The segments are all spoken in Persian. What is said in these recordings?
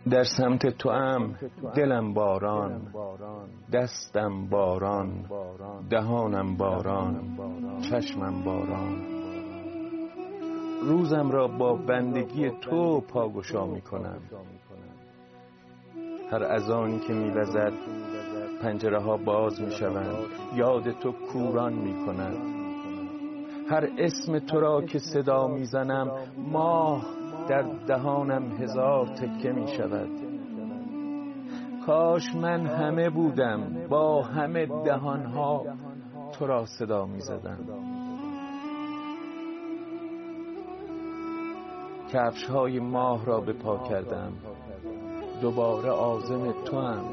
در سمت توام دلم باران، دستم باران، دهانم باران، چشمم باران. روزم را با بندگی تو پاگشا می کنم. هر اذانی که می وزد پنجره ها باز می شوند، یاد تو کوران می کند. هر اسم تو را که صدا می زنم، ماه در دهانم هزار تکه می شود. کاش من همه بودم، با همه دهانها تو را صدا می زدم. کفش های ماه را به پا کردم، دوباره عازم توام.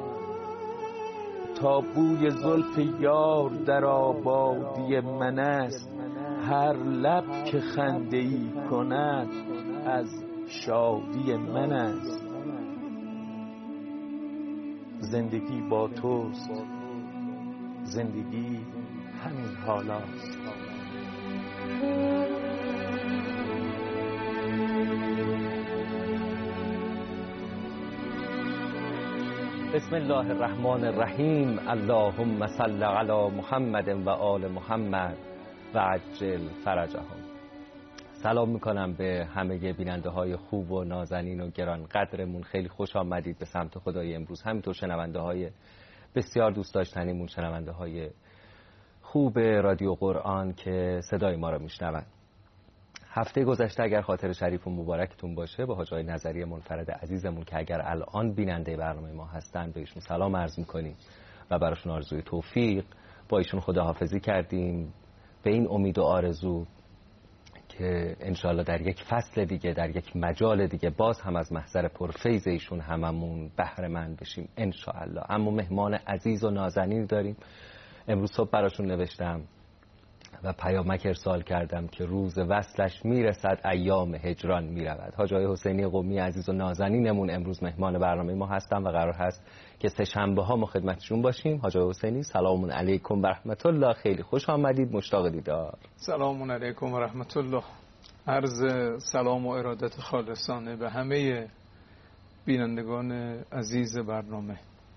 تا بوی زلف یار در آبادی من است، هر لب که خنده‌ای کند از شادی من است. زندگی با توست، زندگی همین حالاست. بسم الله الرحمن الرحیم. اللهم صل علی محمد و آل محمد و عجل فرجهم. سلام میکنم به همه بیننده های خوب و نازنین و گران قدرمون. خیلی خوش آمدید به سمت خدای امروز. همینطور شنونده های بسیار دوست داشتنیمون، شنونده های خوب رادیو قرآن که صدای ما را میشنوند. هفته گذشته اگر خاطر شریف و مبارکتون باشه، با حاج آقای نظری منفرد عزیزمون که اگر الان بیننده برنامه ما هستن به ایشون سلام عرض میکنیم و براشون آرزوی توفیق. با ایشون خداحافظی کردیم به این امید و آرزو که انشاءالله در یک فصل دیگه، در یک مجال دیگه باز هم از محضر پرفیض ایشون هممون بهره مند بشیم انشاءالله. اما مهمان عزیز و نازنین داریم. امروز صبح براشون نوشتم و پیامک ارسال کردم که روز وصلش میرسد، ایام هجران میرود. حاج آقای حسینی قمی عزیز و نازنینمون امروز مهمان برنامه ما هستن و قرار هست که سه شنبه ها ما خدمتشون باشیم. حاج آقای حسینی سلام علیکم و رحمت الله، خیلی خوش آمدید، مشتاق دیدار. سلام علیکم و رحمت الله. عرض سلام و ارادت خالصانه به همه بینندگان عزیز برنامه.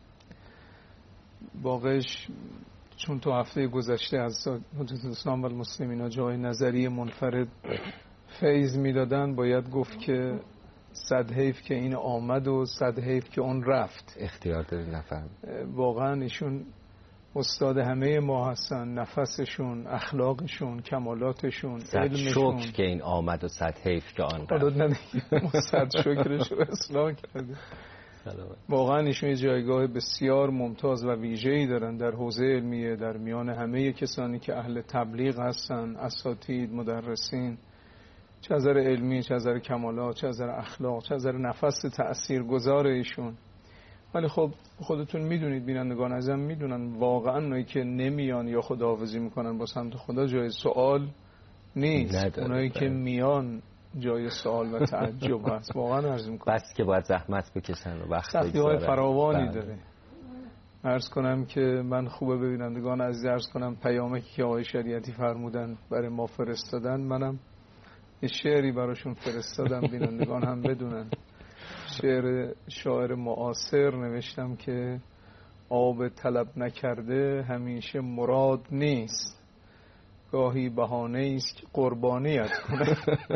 واقعش چون تو هفته گذشته از حضرت اسلام و المسلمین جای نظری منفرد فیض میدادن، باید گفت که صد حیف که این آمد و صد حیف که اون رفت. اختیار دارید نفهم. واقعا ایشون استاد همه ما هستن، نفسشون، اخلاقشون، کمالاتشون، علمشون. شکر که این آمد و صد حیف که آن رفت. صد شکرش رو اصلاح کرده. واقعا ایشون یه جایگاه بسیار ممتاز و ویژه‌ای دارن در حوزه علمیه، در میان همه کسانی که اهل تبلیغ هستن، اساتید، مدرسین، چه از نظر علمی، چه از نظر کمالات، چه از نظر اخلاق، چه از نظر نفس تاثیرگذار ایشون. ولی خب خودتون میدونید، بینندگان عزیزم میدونن، واقعا اونایی که نمیان یا خداحافظی میکنن با سمت خدا جای سوال نیست. اونایی که میان جای سوال و تعجب هست. واقعا عرض میکنم بس که باید زحمت بکشن و وقت سختی‌های فراوانی داره. عرض کنم که من خوبه ببینندگان عزیز عرض کنم پیامکی که آقای شریعتی فرمودن برای ما فرستادن، منم یه شعری براشون فرستادم بینندگان هم بدونن. شعر شاعر معاصر نوشتم که آب طلب نکرده همیشه مراد نیست، گاهی بهانه است که قربانیت کنه.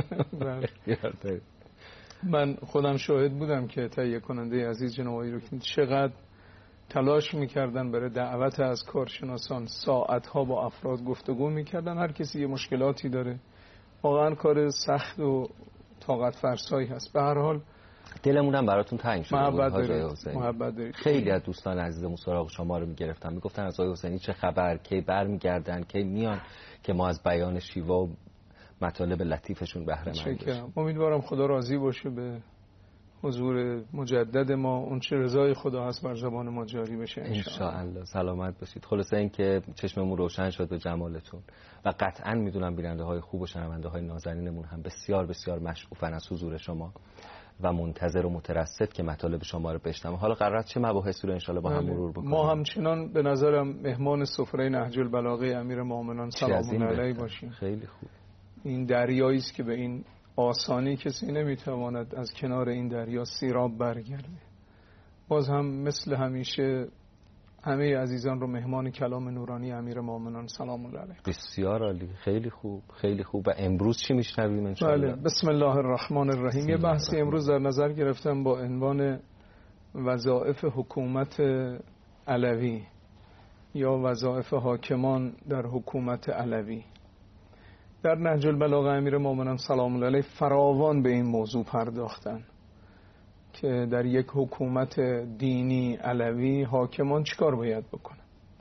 من خودم شاهد بودم که تهیه کننده عزیز جناب آقای رکنی چقدر تلاش میکردن برای دعوت از کارشناسان، ساعتها با افراد گفتگو میکردن. هر کسی یه مشکلاتی داره، واقعا کار سخت و طاقت فرسایی هست. به هر حال دلمون هم براتون تنگ شده. محبت دارید. خیلی از دوستان عزیزمون سراغ شما رو میگرفتن، میگفتن از آقای حسینی چه خبر، کی برمیگردن، کی میان که ما از بیان شیوا و مطالب لطیفشون بهره مند بشیم. امیدوارم خدا راضی باشه به حضور مجدد ما، اون چه رضای خدا هست بر زبان ما جاری بشه ان شاء سلامت باشید. خلاصه این که چشممون روشن شد به جمالتون و قطعا میدونم بیننده های خوب و شنونده های نازنینمون هم بسیار بسیار مشغوفن از حضور شما و منتظر و مترصد که مطالب شما رو بشنوم. حالا قراره چه مباحثی رو ان شاء الله با هم مرور بکنیم؟ ما همچنان به نظرم مهمان سفره نهج البلاغه امیر مومنان سلام علیه باشیم. خیلی خوب. این دریایی است که به این آسانی کسی نمیتواند از کنار این دریا سیراب برگرده. باز هم مثل همیشه همه عزیزان رو مهمان کلام نورانی امیرالمومنین سلام الله علیه. بسیار عالی، خیلی خوب خیلی خوب. و امروز چی میشنویم ان شاء الله؟ بله، بسم الله الرحمن الرحیم. یه بحثی امروز در نظر گرفتم با عنوان وظایف حکومت علوی یا وظایف حاکمان در حکومت علوی. در نهج البلاغه امیرالمومنین سلام الله علیه فراوان به این موضوع پرداختن که در یک حکومت دینی علوی حاکمان چیکار باید بکنن.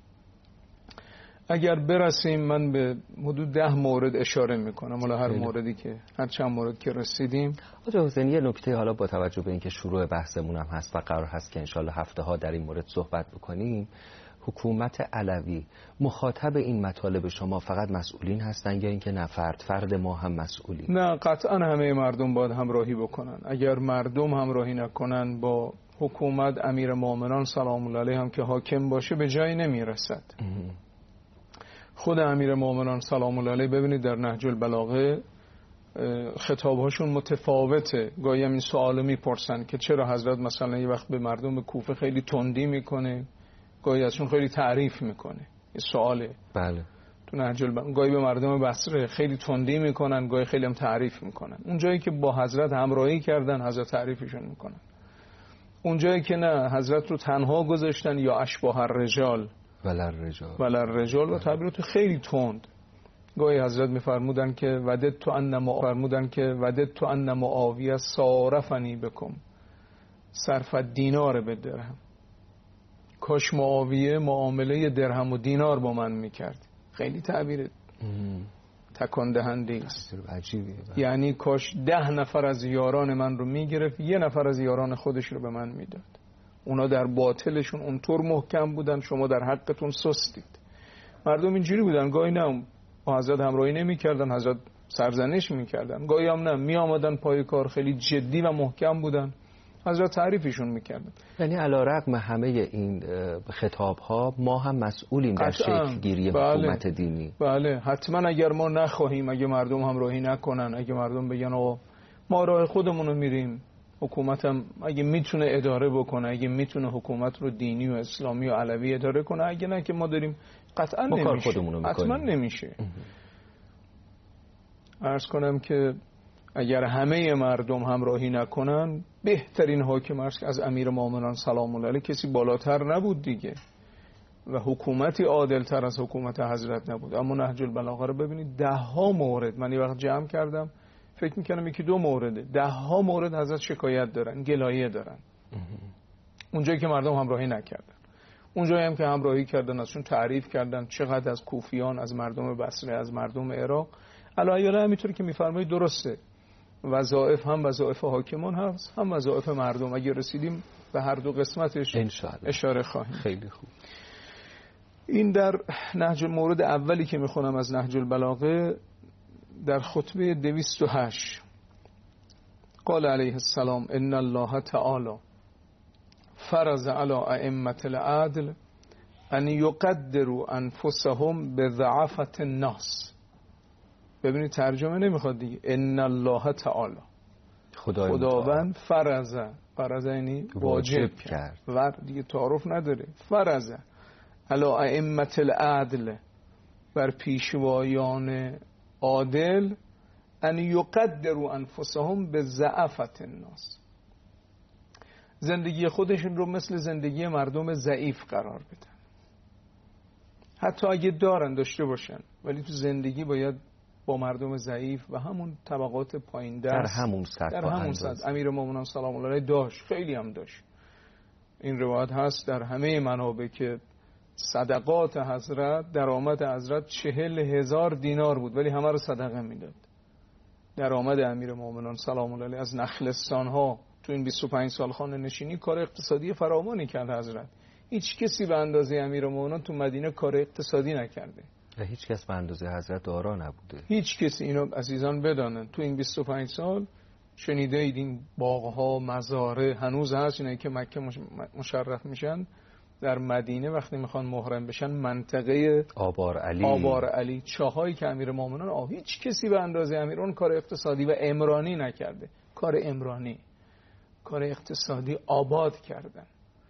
اگر برسیم من به حدود 10 مورد اشاره میکنم، حالا هر موردی که هر چند مورد که رسیدیم. آقا حسینی یه نکته حالا با توجه به اینکه شروع بحثمون هم هست و قرار هست که انشالله هفته ها در این مورد صحبت بکنیم، حکومت علوی مخاطب این مطالب شما فقط مسئولین هستن یا اینکه نه فرد ما هم مسئولیم؟ نه، قطعا همه مردم باید همراهی بکنن. اگر مردم همراهی نکنن با حکومت امیرالمومنین سلام الله علیه هم که حاکم باشه به جایی نمیرسد. خود امیرالمومنین سلام الله علیه ببینید در نهج البلاغه خطابهاشون متفاوته. گاهی هم این سوالو میپرسن که چرا حضرت مثلا یه وقت به مردم کوفه خیلی تندی میکنه، گاهی ازشون خیلی تعریف میکنه. این سواله. بله. تو نهج البلاغه گاهی به مردم بصره خیلی تندی میکنن، گاهی خیلی هم تعریف میکنن. اون جایی که با حضرت همراهی کردن حضرت تعریفشون میکنن. اون جایی که نه حضرت رو تنها گذاشتن یا اشباح الرجال وللرجال و تعبیرات خیلی تند. گاهی حضرت میفرمودن که وددت ان معاویه صارفنی بکم صرف دینار به درهم. کاش معاویه معامله درهم و دینار با من میکرد. خیلی تعبیر تکان دهنده است. یعنی کاش 10 نفر از یاران من رو میگرفت، 1 نفر از یاران خودش رو به من میداد. اونا در باطلشون اونطور محکم بودن، شما در حقتون سستید. مردم اینجوری بودن، گاهی نه با حضرت همراهی نمی‌کردن، حضرت سرزنش می‌کردن، گاهی هم نه می‌آمدن پای کار، خیلی جدی و محکم بودن، حضرت تعریفشون می‌کردن. یعنی علی‌رغم همه این خطاب‌ها ما هم مسئولیم در شکل گیری حکومت دینی. بله، حتما اگر ما نخواهیم، اگه مردم همراهی نکنن، اگه مردم بگن آقا ما راه خودمون رو میریم، حکومتم اگه میتونه اداره بکنه، اگه میتونه حکومت رو دینی و اسلامی و علوی اداره کنه، اگه نه که ما داریم قطعا نمیشه، حتما نمیشه. عرض کنم که اگر همه مردم همراهی نکنن، بهترین حاکم از امیرالمومنین سلام الله علیه کسی بالاتر نبود دیگه و حکومتی عادلتر از حکومت حضرت نبود. اما نهج البلاغه رو ببینید 10 مورد، من یه وقت جمع کردم فکر میکنم 1-2 مورده، 10 مورد حضرت شکایت دارن، گلایه دارن. اونجایی که مردم همراهی نکردن، اونجایی هم که همراهی کردن ازشون تعریف کردن، چقدر از کوفیان، از مردم بصره، از مردم عراق. الایاله همینطوری که میفرمایید درسته، وظایف هم وظایف حاکمان هست، هم وظایف مردم. اگه رسیدیم به هر دو قسمتش اشاره خواهیم. خیلی خوب. این در نهج مورد اولی که میخونم از نهج البلاغه در خطبه 208 قال علیه السلام ان الله تعالی فرض علی ائمه العدل ان یقدروا انفسهم بضعفة الناس. ببینید ترجمه نمیخواد دیگه. ان الله تعالی خداوند فرض یعنی واجب کرد و دیگه تعارف نداره. فرض علی ائمه العدل بر پیشوایان عادل ان یقدروا انفسهم بضعفة الناس، زندگی خودشون رو مثل زندگی مردم ضعیف قرار بدن. حتی اگه داشته باشن، ولی تو زندگی باید با مردم ضعیف و همون طبقات پایین دست در همون سطح امیرالمومنین سلام الله علیه داشت، خیلی هم داشت. این روایت هست در همه منابع که صدقات حضرت، درآمد حضرت 40,000 دینار بود ولی همه رو صدقه میداد. درآمد امیرالمومنین سلام الله علیه از نخلستان ها تو این 25 سال خانه نشینی کار اقتصادی فراوانی کرد حضرت. هیچ کسی به اندازه امیرالمومنین تو مدینه کار اقتصادی نکرده و هیچ کس به اندازه حضرت دارا نبوده. هیچ کسی. اینو عزیزان بدانن. تو این 25 سال شنیده اید این باغ‌ها، مزارع هنوز هست، اینایی که مکه مشرف میشن در مدینه وقتی میخوان محرم بشن منطقه آبار علی چاهایی که امیرالمومنین هیچ کسی به اندازه امیر اون کار اقتصادی و عمرانی نکرده. کار عمرانی، کار اقتصادی آباد کردن.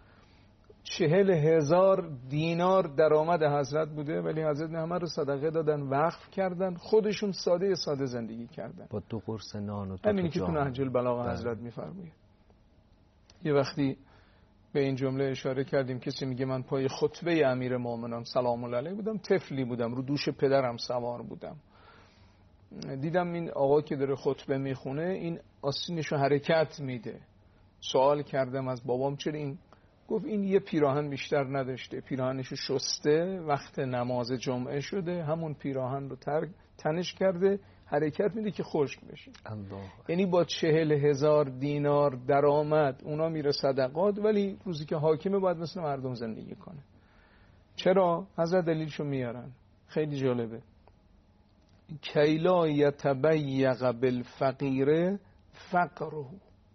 40,000 دینار درآمد حضرت بوده ولی حضرت همه رو صدقه دادن، وقف کردن، خودشون ساده زندگی کردن با 2 قرص نان و همینی که تو نهج البلاغه حضرت میفرماید. یه وقتی به این جمله اشاره کردیم، کسی میگه من پای خطبه امیرالمومنین سلام الله علیه بودم، طفلی بودم، رو دوش پدرم سوار بودم، دیدم این آقا که داره خطبه میخونه این آستینشو حرکت میده. سوال کردم از بابام چرا این؟ گفت این یه پیراهن بیشتر نداشته، پیراهنشو شسته، وقت نماز جمعه شده، همون پیراهن رو تنش کرده، حرکت میده که خشک بشه. یعنی با 40,000 دینار درآمد اونا میره صدقات، ولی روزی که حاکمه باید مثل مردم زندگی کنه. چرا؟ حضرت دلیلشو میارن، خیلی جالبه. کیلا یتبیق بالفقیر فقره،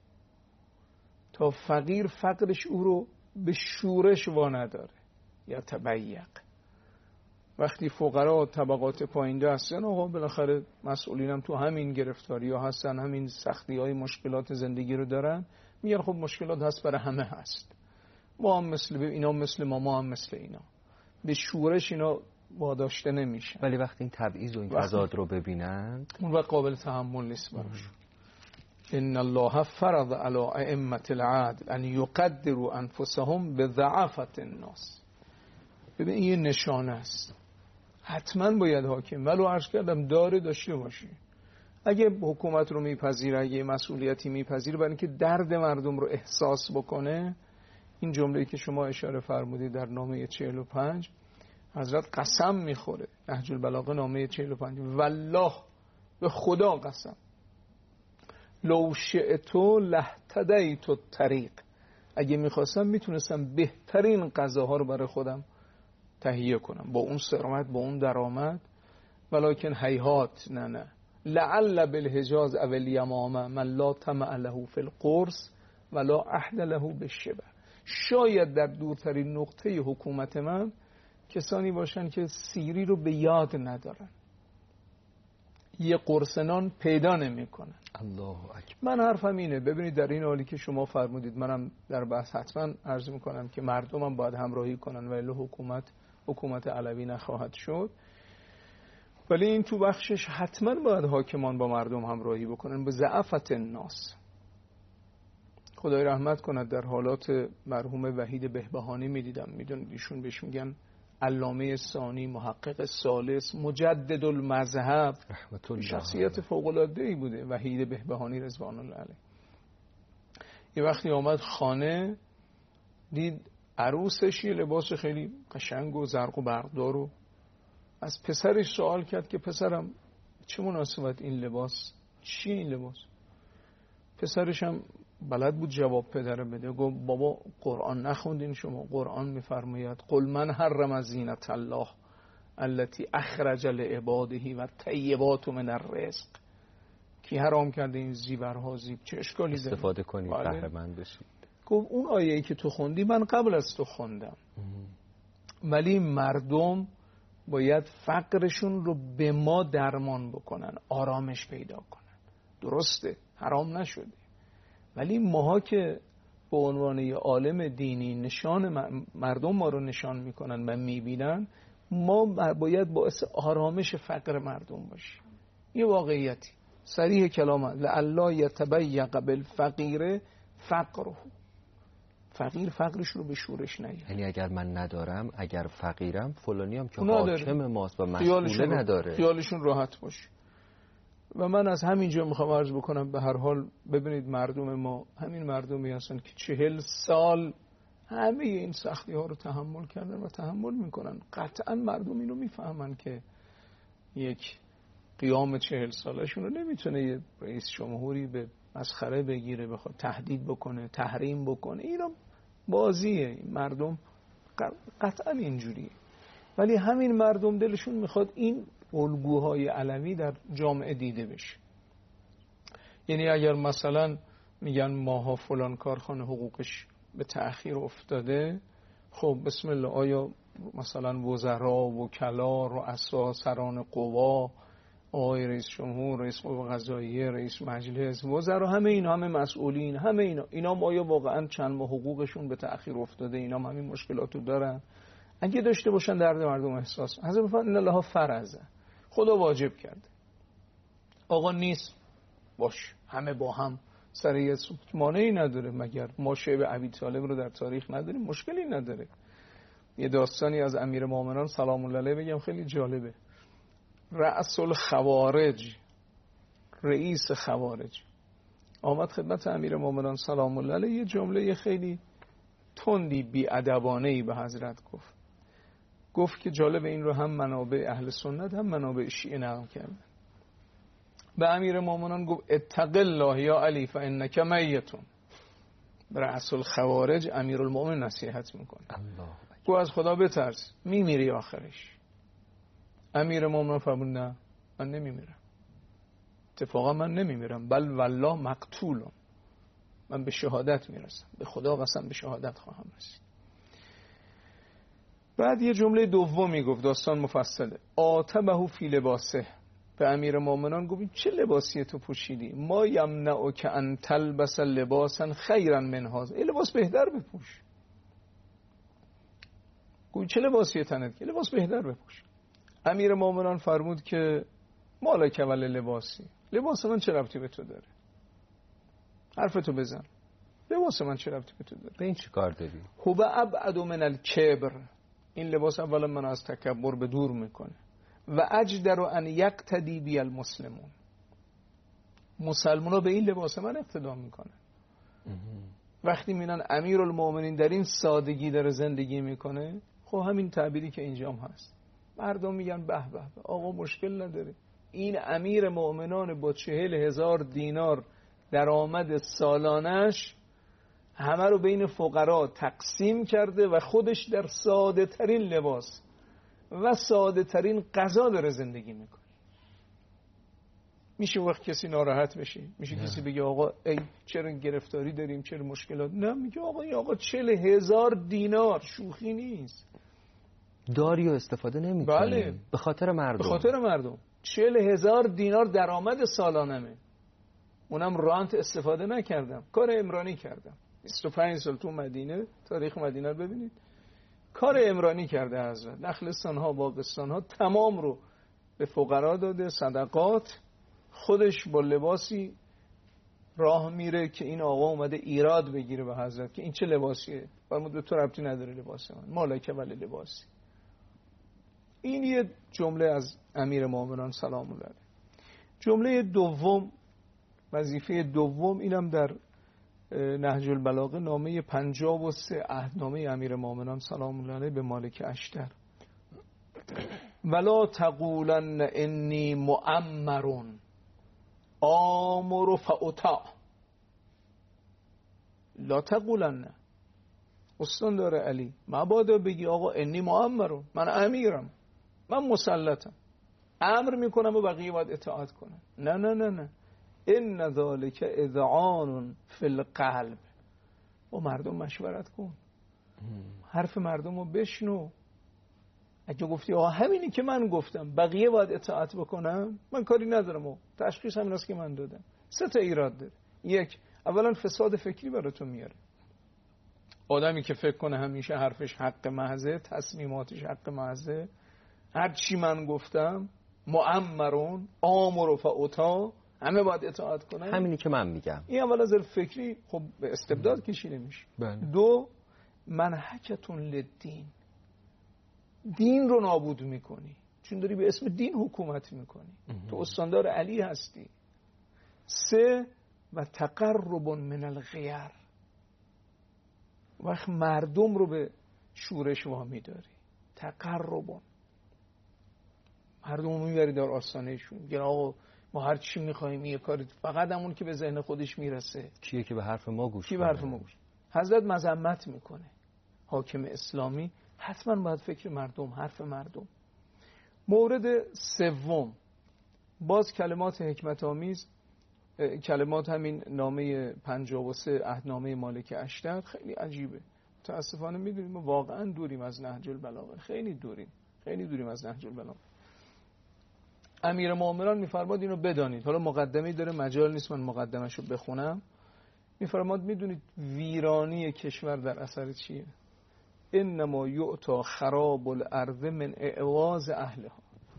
تا فقیر فقرش او رو به شورش وانداره. یتبیق، وقتی فقرا طبقات پایینده هستن، آقا بالاخره مسئولین هم تو همین گرفتاری ها هستن، همین سختی های مشکلات زندگی رو دارن، میگن خب مشکلات هست برای همه هست، ما هم مثل اینا، مثل ما هم مثل اینا، به شورش اینا واداشته نمیشن. ولی وقتی این تبعیض و این تضاد رو ببینند اون وقت قابل تحمل نیست براش. ان الله فرض علی ائمه العدل ان یقدروا انفسهم بضعفة الناس. ببین این یه نشانه است، حتما باید حاکم، ولو عرض کردم داشته باشی. اگه حکومت رو میپذیره، اگه مسئولیتی میپذیره برای اینکه درد مردم رو احساس بکنه، این جمله‌ای که شما اشاره فرمودید در نامه 45 حضرت قسم میخوره، نهج البلاغه نامه 45، والله به خدا قسم، لو شئت لاهتدیت الطریق، اگه میخواستم میتونستم بهترین غذاها رو برای خودم تهیه کنم با اون ثروت، با اون درآمد، ولکن هیهات، نه لعل بالحجاز او الیمامه من لا طمع له فی القرص ولا عهد له بالشبع. شاید در دورترین نقطه حکومت من کسانی باشن که سیری رو به یاد ندارن، یه قرص نان پیدا نمیکنن. الله اکبر. من حرفم اینه، ببینید در این حالی که شما فرمودید، منم در بحث حتما عرض میکنم که مردمم باید همراهی کنن و الا حکومت علوی نخواهد شد، ولی این تو بخشش حتما باید حاکمان با مردم همراهی بکنن به ضعفت الناس. خدای رحمت کند، در حالات مرحوم وحید بهبهانی میدیدم، میدونید ایشون بهش میگن علامه ثانی، محقق ثالث، مجدد المذهب، شخصیت فوق‌العاده‌ای بوده وحید بهبهانی رضوان الله علیه. یه وقتی آمد خانه، دید عروسش یه لباس خیلی قشنگ و زرق و برقدار، و از پسرش سوال کرد که پسرم چه مناسبت این لباس، چیه این لباس؟ پسرش هم بلد بود جواب پدر بده، گفت بابا قرآن نخوندین شما؟ قرآن میفرماید قل من حرم زینت الله التي اخرج لعباده و طیبات من الرزق. کی حرام کرده این زیورها، چه اشکالی داره استفاده کنید، بهره مند بشید؟ گفت اون آیه‌ای که تو خوندی من قبل از تو خوندم، ولی مردم باید فقرشون رو به ما درمان بکنن، آرامش پیدا کنن. درسته حرام نشده، ولی ماها که به عنوان یه عالم دینی نشان مردم ما رو نشان میکنن و میبینن، ما باید باعث آرامش فقر مردم باشیم. یه واقعیتی صریح کلام لعلا یتبیق بالفقیر فقره، فقیر فقرش رو به شورش نیاره. یعنی اگر من ندارم، اگر فقیرم، فلانی هم که حاکم ماست و مسئوله نداره، خیالشون راحت باشه. و من از همینجا میخوام عرض بکنم، به هر حال ببینید مردم ما همین مردمی هستن که 40 سال همه این سختی ها رو تحمل کردن و تحمل میکنن. قطعا مردم اینو میفهمن که یک قیام 40 سالشون رو نمیتونه یه رئیس جمهوری به مسخره بگیره، بخواد تهدید بکنه، تحریم بکنه. اینا بازیه، مردم قطعا اینجوریه. ولی همین مردم دلشون میخواد این الگوهای علوی در جامعه دیده بشه. یعنی اگر مثلا میگن ماها فلان کارخانه حقوقش به تأخیر افتاده، خب بسم الله، آیا مثلا وزرا، وکلا، رؤسا، سران قوا، آقای رئیس جمهور، رئیس قوه قضاییه، رئیس مجلس، وزرا، همه اینا، همه مسئولین، همه اینا آیا واقعا چند ماه حقوقشون به تأخیر افتاده؟ اینا هم همین مشکلاتو دارن؟ اگه داشته باشن درد مردم احساس، حضرت فرمود ان الله فرضه، خدا واجب کرده. آقا نیست، باش، همه با هم سر یه مانعی نداره. مگر ما شیب ابی طالب رو در تاریخ نداریم؟ مشکلی نداره. یه داستانی از امیرالمومنین سلام الله علیه بگم، خیلی جالبه. رأس الخوارج، رئیس خوارج، آمد خدمت امیرالمومنین سلام الله علیه، یه جمله خیلی تندی بی‌ادبانه‌ای به حضرت گفت که جالب، این رو هم منابع اهل سنت هم منابع شیعه نقل کردن. به امیرالمومنین گفت اتق الله یا علی فانک میت. رأس الخوارج امیرالمومنین نصیحت میکنه، گفت از خدا بترس، میمیری آخرش. امیرالمومنین فرمود نه، من نمیمیرم، اتفاقا من نمیمیرم، بل والله مقتولم، من به شهادت میرسم، به خدا قسم به شهادت خواهم رسید. بعد یه جمله دومی گفت، داستان مفصله. آتبه فی لباسه، به امیرالمومنین گفت چه لباسی تو پوشیدی؟ ما یمنعک ان تلبس لباسا خیرا من هذا، این لباس بهتر بپوش. گفت چه لباسی تنت که؟ لباس بهتر بپوش. امیرالمومنین فرمود که مالک ولی لباسی، لباس من چه ربطی به تو داره؟ حرفتو بزن، لباس من چه ربطی به تو داره؟ به این چی کار داری؟ هو ابعد من الکبر، این لباس اولا من از تکبر به دور میکنه. و اجدر ان یقتدی بی المسلمون، مسلمونا به این لباس من اقتدا میکنه. وقتی میبینن امیرالمومنین در این سادگی داره زندگی میکنه، خب همین تعبیری که اینجام هست، مردم میگن به به آقا مشکل نداره، این امیر مؤمنان با 40,000 دینار درآمد سالانش همه رو بین فقرا تقسیم کرده و خودش در ساده ترین لباس و ساده ترین غذا داره زندگی میکنه. میشه وقت کسی ناراحت بشه؟ میشه کسی بگه آقا ای چرا گرفتاری داریم، چرا مشکلات؟ نه، میگه آقا 40,000 دینار شوخی نیست، داری و استفاده نمی‌کنی. بله، به خاطر مردم 40,000 دینار درآمد سالانمه، اونم رانت استفاده نکردم، کار عمرانی کردم. 25 سال تو مدینه، تاریخ مدینه رو ببینید، کار عمرانی کرده حضرت، نخلستان‌ها، باغستان‌ها تمام رو به فقرا داده، صدقات. خودش با لباسی راه میره که این آقا اومده ایراد بگیره به حضرت که این چه لباسیه؟ فرمود به تو ربطی نداره لباس من، مالک ولی لباسی. این یه جمله از امیرالمومنین سلام الله علیه. جمله دوم، وظیفه دوم، اینم در نهج البلاغه، نامه 53 عهدنامه امیرالمومنین سلام الله علیه به مالک اشتر. ولا تقولن انی مؤمر آمر فاطاع، لا تقولن، استاندار علی، مبادا بگی آقا انی مؤمر، من امیرم، من مسلطم، امر میکنم و بقیه باید اطاعت کنن. نه نه نه نه، ان ذالک اذعان فی القلب، با مردم مشورت کن، حرف مردم رو بشنو. اگه گفتی آقا همینی که من گفتم بقیه باید اطاعت بکنم، من کاری ندارم، و تشخیص همین است که من دادم. 3 ایراد داره. یک، اولا فساد فکری براتون میاره. آدمی که فکر کنه همیشه حرفش حق محضه، تصمیماتش حق محضه، هر چی من گفتم مؤمرون آمر فاطاع، همه باید اطاعت کنن، همینی که من میگم، این اولا از فکری خب به استبداد کشیده میشه. دو، منهکتون للدین، دین رو نابود میکنی، چون داری به اسم دین حکومت میکنی، تو استاندار علی هستی. 3، و تقرب من الغیر، وقت مردم رو به شورش وامی داری، تقرب، مردم رو میبری در آستانهشون، میگن آقا ما هر چی میخوایم یه کاری، فقط همون که به ذهن خودش میرسه، کیه که به حرف ما گوش کنه؟ کی به حرف ما گوش؟ حضرت مذمت میکنه، حاکم اسلامی حتما باید فکر مردم، حرف مردم. مورد سوم، باز کلمات حکمت آمیز، کلمات همین نامه 53 عهدنامه مالک اشتر خیلی عجیبه. متاسفانه میدونیم ما واقعا دوریم از نهج البلاغه، خیلی دوریم از نهج البلاغه. امیرالمومنین میفرماد اینو بدانید، حالا مقدمه‌ای داره مجال نیست من مقدمه‌شو بخونم. میفرماد میدونید ویرانی کشور در اثر چیه؟ انما یعطا خراب الارض من اعواز اهلها.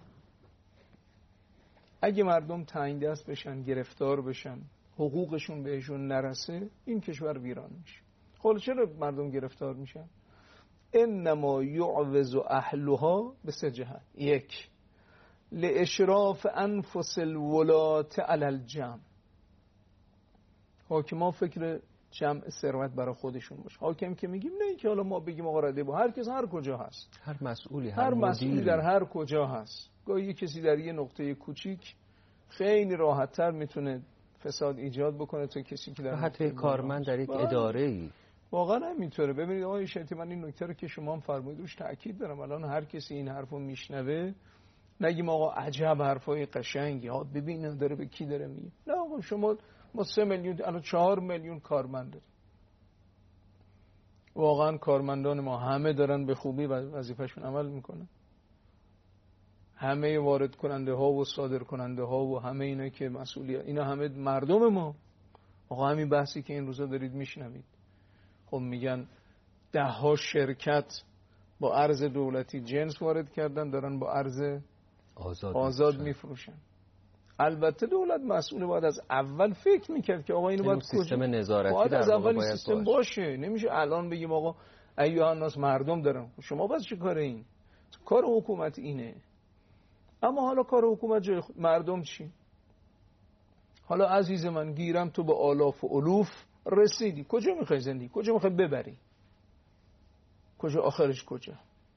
اگه مردم تنگ دست بشن، گرفتار بشن، حقوقشون بهشون نرسه، این کشور ویران میشه. خب چرا مردم گرفتار میشن؟ انما یعوز اهلها به سه جهت. یک، لاشراف انفس الولاة علی الجمع. حاکما فکر جمع ثروت برای خودشون باشه. حاکم که میگیم نه که حالا ما بگیم آقا رده با هر کس هر کجا هست، هر مسئولی در هر کجا هست. گاهی کسی در یه نقطه کوچیک خیلی راحت‌تر میتونه فساد ایجاد بکنه تا کسی که در حتی کارمند در یک اداره‌ای. واقعا همینطوره. ببینید آقای شیطی، من این نکته رو که شما هم فرمودید روش تاکید دارم. الان هر کسی این حرفو میشنوه نگیم آقا عجب حرفای قشنگی، ها ببین داره به کی داره میگه. نه آقا شما ما 3 میلیون الان 4 میلیون کارمند داریم. واقعا کارمندان ما همه دارن به خوبی وظیفه‌شون عمل میکنن؟ همه وارد کننده ها و صادر کننده ها و همه اینا که مسئولیت، اینا همه مردم ما. آقا همین بحثی که این روزا دارید میشنوید، خب میگن 10 شرکت با ارز دولتی جنس وارد کردن، دارن با ارز آزاد میفروشن. البته دولت مسئول باید از اول فکر میکرد که آقا اینو باید سیستم نظارتی باید از اول باید سیستم باشه. نمیشه الان بگیم آقا ایها الناس مردم دارن. شما بس چه کاره این؟ کار حکومت اینه. اما حالا کار حکومت جای مردم چی؟ حالا عزیز من گیرم تو به آلاف و الوف رسیدی، کجا میخوای زندگی؟ کجا میخوای ببری؟ کجا آخرش کجا؟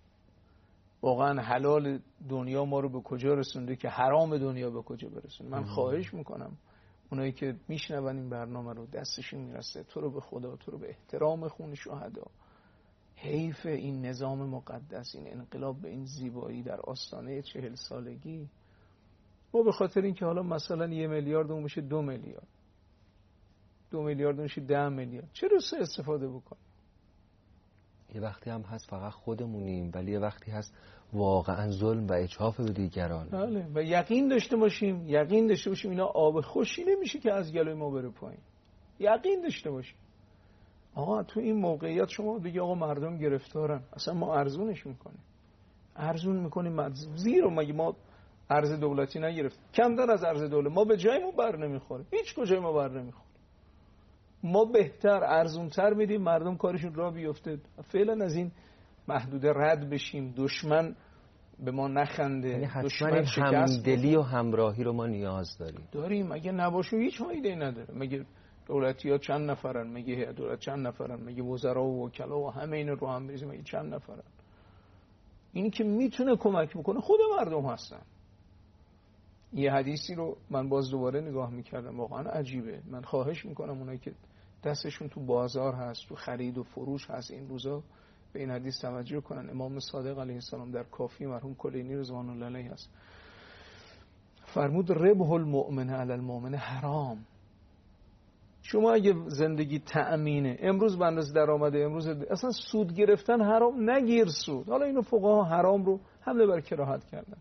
واقعا حلال دنیا ما رو به کجا رسونده که حرام دنیا به کجا برسونه؟ من خواهش میکنم اونایی که میشنون این برنامه رو دستشون میرسه، تو رو به خدا، تو رو به احترام خون شهدا، حیف این نظام مقدس، این انقلاب به این زیبایی در آستانه 40 سالگی. ما به خاطر اینکه حالا مثلا 1 میلیارد اون میشه 2 میلیارد، 2 میلیارد میشه 10 میلیارد، چرا سه استفاده بکنیم؟ یه وقتی هم هست فقط خودمونیم، ولی یه وقتی هست واقعا ظلم و اجحاف به دیگران. بله، و یقین داشته باشیم اینا آب خوشی نمیشه که از گلوی ما بره پایین. یقین داشته باشیم آقا تو این موقعیت شما دیگه آقا مردم گرفتارن، اصلا ما ارزونش میکنیم زیرا مگه ما ارز دولتی نگرفت؟ کمتر از ارز دولت ما به جای ما بر نمیخوره، هیچ کجای ما بر نمیخوره. ما بهتر ارزونتر میدیم مردم کارشون راه بیفته. فعلا از این محدوده رد بشیم، دشمن به ما نخنده. یعنی حتما همدلی و همراهی رو ما نیاز داریم. اگه نباشه هیچ فایده‌ای نداره. مگه دولتی‌ها چند نفرن؟ مگه هیئت دولت چند نفرن؟ مگه وزرا و وکلا و همه اینا رو هم بریزیم مگه چند نفرن؟ اینی که میتونه کمک بکنه خود مردم هستن. یه حدیثی رو من باز دوباره نگاه میکردم، واقعا عجیبه. من خواهش میکنم اونایی که دستشون تو بازار هست، تو خرید و فروش هست، این روزا به این حدیث توجه کنن. امام صادق علیه السلام در کافی مرحوم کلینی رضوان الله علیه هست، فرمود ربح المؤمن علی المؤمن حرام. شما اگه زندگی تأمینه، امروز به اندازه درآمد امروز اصلا سود گرفتن حرام، نگیر سود. حالا اینو فقها حرام رو حمله بر کراهت کردن.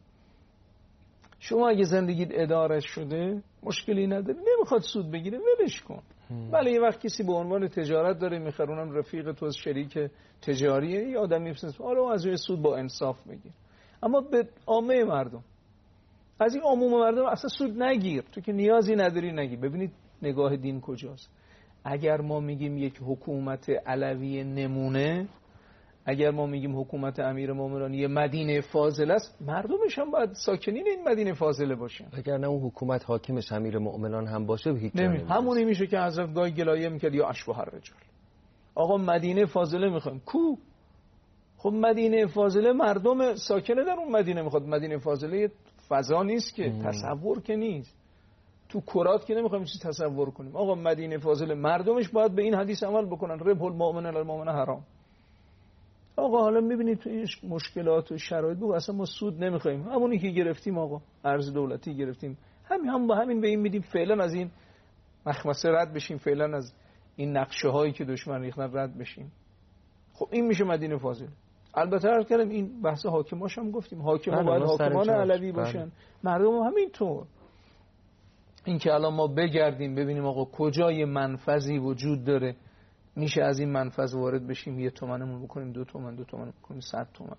شما اگه زندگیت اداره شده مشکلی نداری، نمیخواد سود بگیره، ولش کن. بله یه وقت کسی به عنوان تجارت داره میخرونم رفیق تو شریک تجاریه، یه آدمی میفرست حالا از روی سود با انصاف بگیر، اما به عامه مردم، از این عموم مردم اصلا سود نگیر. تو که نیازی نداری نگیر. ببینید نگاه دین کجاست. اگر ما میگیم یک حکومت علوی نمونه، اگر ما میگیم حکومت امیرالمومنین یه مدینه فاضله است، مردمش هم باید ساکنین این مدینه فاضله باشن. اگر نه اون حکومت حاکمش امیرالمومنین هم باشه هیچ جا نمیرسه. همونی میشه که حضرت گاهی گلایه میکرد یا اشباح الرجال. آقا مدینه فاضله میخوایم، کو؟ خب مدینه فاضله مردم ساکنه در اون مدینه میخواد. مدینه فاضله فضا نیست که، تصور که نیست. تو کرات که نمیخوایم چیزی تصور کنیم. آقا مدینه فاضله مردمش باید به این حدیث عمل بکنن، ربح المؤمن علی المؤمن حرام. آقا حالا میبینید تو این مشکلات و شرایط بگو اصلا ما سود نمیخوایم، همونی که گرفتیم آقا ارز دولتی گرفتیم، هم با همین به این میدیم، فعلا از این مخمسه رد بشیم، فعلا از این نقشه هایی که دشمن ریختن رد بشیم. خب این میشه مدینه فاضله. البته عرض کردم این بحث حاکماش هم گفتیم، حاکما باید حاکمان علوی باشن، مردم هم همینطور. این که الان ما بگردیم ببینیم آقا کجای منفذی وجود داره میشه از این منفذ وارد بشیم، 1 تومنمون بکنیم 2 تومن، 2 تومن بکنیم 100 تومن.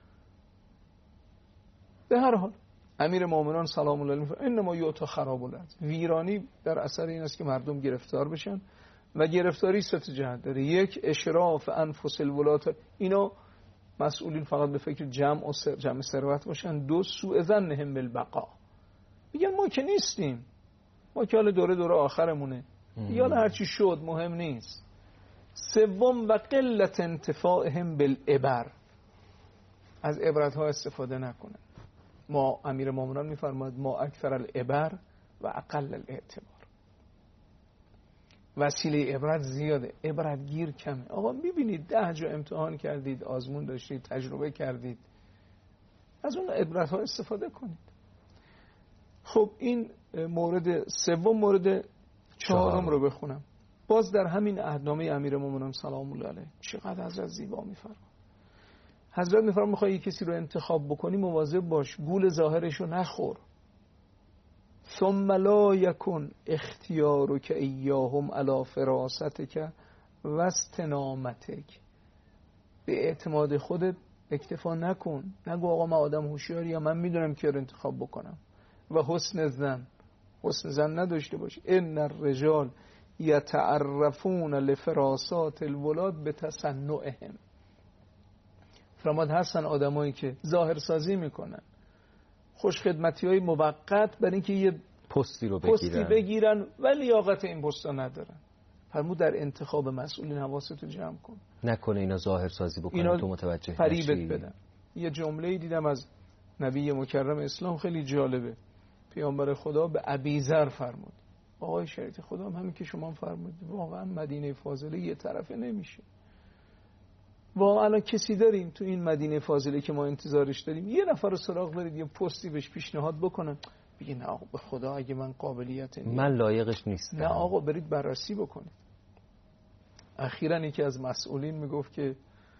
به هر حال امیر مومنان سلام الله علیه میفرماید انما یعطی خراب الارض، ویرانی در اثر این است که مردم گرفتار بشن و گرفتاری 3 جهت داره. 1 اشراف انفس الولات، اینا مسئولین فقط به فکر جمع ثروت باشن. 2 سوء ظنهم بالبقاء، میگن ما که نیستیم، ما که حالا دوره آخرمونه یا هر چی شد مهم نیست. 3 و قلت انتفاعهم بالعبر، از عبرت ها استفاده نکنن. ما امیر مومنان میفرماید ما اکثر العبر و اقل الاعتبار، وسیله عبرت زیاده، عبرت گیر کمه. آقا میبینید 10 جا امتحان کردید، آزمون داشتید، تجربه کردید، از اون عبرت ها استفاده کنید. خب این مورد 3. مورد 4 رو بخونم. باز در همین عهدنامه امیر مومنان سلام الله علیه چقدر حضرت زیبا میفرما. حضرت میفرما میخوای کسی رو انتخاب بکنی مواظب باش گول ظاهرش رو نخور. ثم لا یکن اختیارک ایاهم علی فراستک و استنامتک، به اعتماد خودت اکتفا نکن، نگو آقا من آدم هوشیاری ام، من میدونم که رو انتخاب بکنم. و حسن زن نداشته باش. ان الرجال یتعرفون لفراسات الولاد بتصنعهم، فرماد هستن آدمایی که ظاهر سازی میکنن، خوشخدمتی های موقت برای اینکه یه پستی بگیرن و لیاقت این پستا ندارن. فرمود در انتخاب مسئولین حواستو جمع کن، نکنه اینا ظاهر سازی بکنن تو متوجه فریبت بدن. یه جمله دیدم از نبی مکرم اسلام خیلی جالبه. پیامبر خدا به ابیذر فرمود آقای شریعت خدا هم همین که شما فرمودید، واقعا مدینه فاضله یه طرفه نمیشه. واقعا الان کسی داریم تو این مدینه فاضله که ما انتظارش داریم یه نفر رو سراغ برید یه پستی بهش پیشنهاد بکنن بگی نه آقا به خدا اگه من قابلیت من لایقش نیستم، نه آقا برید بررسی بکنید. اخیراً یکی از مسئولین میگفت که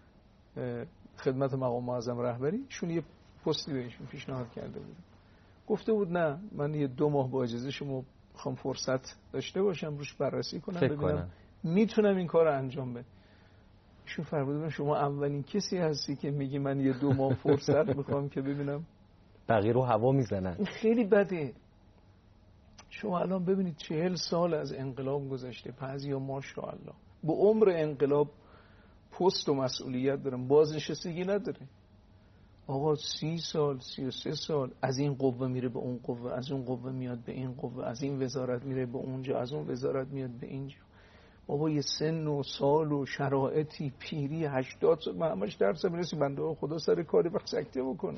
خدمت مقام معظم رهبری شون یه پستی بهشون پیشنهاد کرده بود، گفته بود نه من یه 2 ماه با اجازه شما میخوام فرصت داشته باشم روش بررسی کنم ببینم میتونم این کار رو انجام بدم. ایشون فرمودن شما اولین کسی هستی که میگی من یه 2 ماه فرصت میخوام که ببینم، بقیه رو هوا میزنن. این خیلی بده. شما الان ببینید 40 سال از انقلاب گذشته، بعضیا ماشاءالله به عمر انقلاب پست و مسئولیت دارن، بازنشستگی نداره. آقا 30 سال 33 سال از این قوه میره به اون قوه، از اون قوه میاد به این قوه، از این وزارت میره به اونجا، از اون وزارت میاد به اینجا. بابا یه سن و سال و شرایطی، پیری 80 سال، من همش درس میرسیم بنده خدا سر کاری وقت سکته بکنه.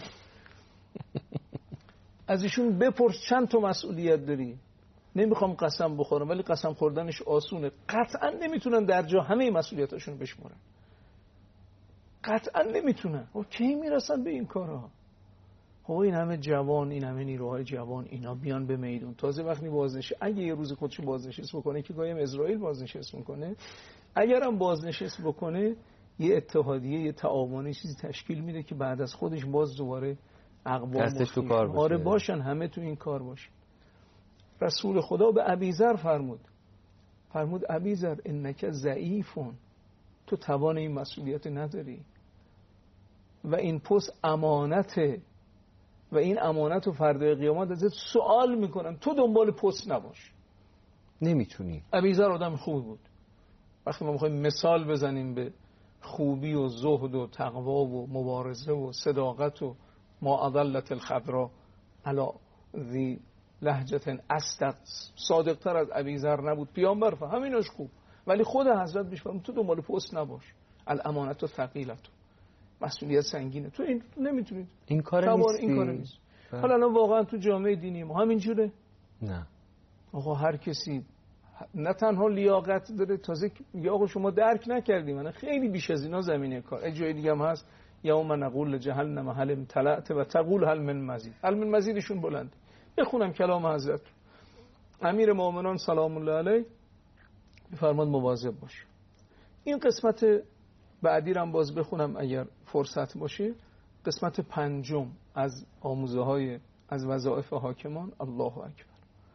از ایشون بپرس چند تا مسئولیت داری؟ نمیخوام قسم بخورم ولی قسم خوردنش آسونه. قطعا نمیتونن در جا همه مسئولیتاشون بشمارن، قطعا نمیتونن. و کی میرسن به این کارها؟ این همه جوان، این همه نیروهای جوان اینا بیان به میدون، تازه وقتی بازنشست، اگه یه روز خودشو بازنشست بکنه که گاهی اسرائیل بازنشست میکنه، اگرم بازنشست بکنه یه اتحادیه، یه تعاونی چیزی تشکیل میده که بعد از خودش باز دوباره اقوام تو کار باشه. آره باشن، همه تو این کار باشن. رسول خدا به ابیذر فرمود ابیذر انک ضعیفون، تو توان این مسئولیت نداری و این پست امانته و این امانت و فردای قیامت ازت سوال میکنن، تو دنبال پست نباش، نمیتونی. ابیذر آدم خوبی بود. وقتی ما میخوایم مثال بزنیم به خوبی و زهد و تقوا و مبارزه و صداقت و ما اضلت الخضرا علی ذی لهجه اصدق، صادق تر از ابیذر نبود پیامبر، همیناش خوب. ولی خود حضرت میفرمود تو دنبال پست نباش، الامانت و ثقیلت، مسئولیت سنگینه، تو این نمیتونید، این کار نیست. حالا الان واقعا تو جامعه دینی ما همینجوره؟ نه آقا هر کسی نه تنها لیاقت داره، تازه یا آقا شما درک نکردی، من خیلی بیش از اینا زمینه کار. جای دیگه هم هست یوم نقول لجهنم هل امتلأت و تقول هل من مزید، هل من مزیدشون بلند. بخونم کلام حضرت. امیر مومنان سلام الله علیه میفرماد مواظب باش. این قسمت بعدی رو هم باز بخونم اگر فرصت باشه. قسمت 5 از آموزه های از وظایف حاکمان. الله اکبر.